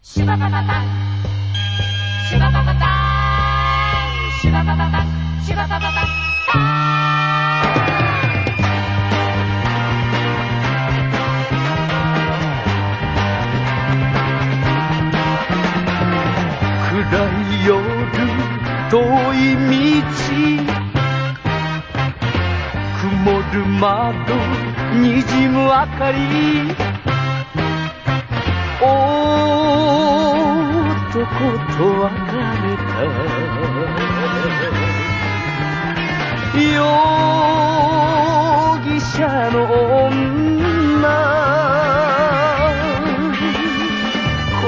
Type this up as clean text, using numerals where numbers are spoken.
シババババンシババババンシババババンシババババン暗い夜遠い道曇る窓にじむ明かり男と別れた容疑者の女